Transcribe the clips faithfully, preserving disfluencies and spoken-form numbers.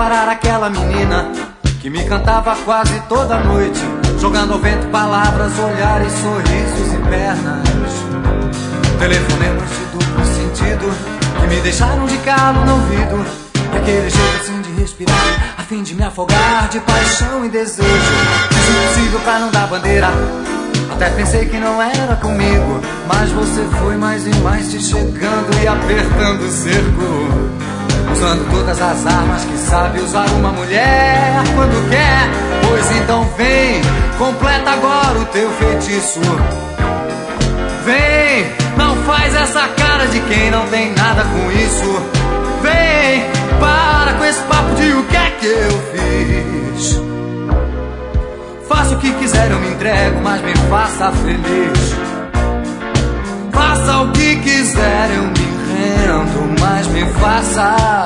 parar aquela menina que me cantava quase toda noite, jogando ao vento palavras, olhares, sorrisos e pernas. Telefonemas de duplo sentido que me deixaram de calo no ouvido, e aquele jeito assim de respirar, a fim de me afogar de paixão e desejo. Fiz o possível pra não dar bandeira, até pensei que não era comigo, mas você foi mais e mais te chegando e apertando o cerco, usando todas as armas que sabe usar uma mulher quando quer. Pois então vem, completa agora o teu feitiço. Vem, não faz essa cara de quem não tem nada com isso. Vem, para com esse papo de o que é que eu fiz. Faça o que quiser, eu me entrego, mas me faça feliz. Faça o que quiser, eu me rendo, mas me faça.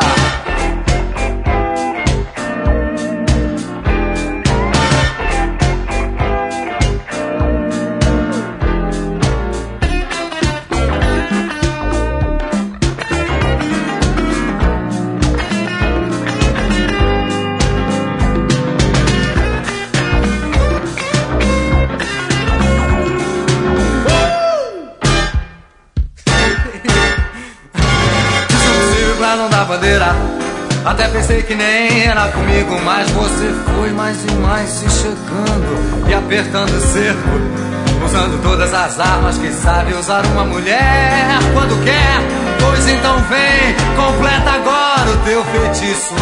Não dá bandeira, até pensei que nem era comigo, mas você foi mais e mais se chegando e apertando o cerco, usando todas as armas que sabe usar uma mulher quando quer. Pois então vem, completa agora o teu feitiço.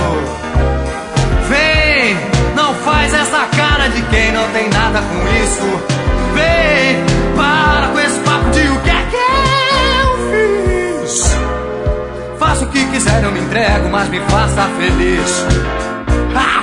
Vem, não faz essa cara de quem não tem nada com isso. Vem, para com esse papo de o que é que eu fiz. Faça o que quiser, eu me entrego, mas me faça feliz. Ah!